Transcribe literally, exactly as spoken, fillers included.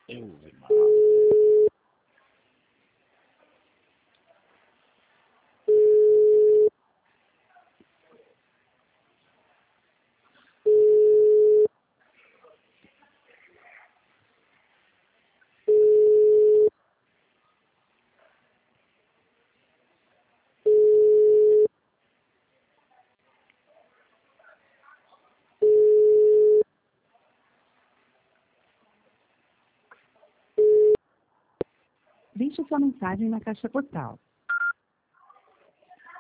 Eu vi, Maria. Deixe sua mensagem na caixa postal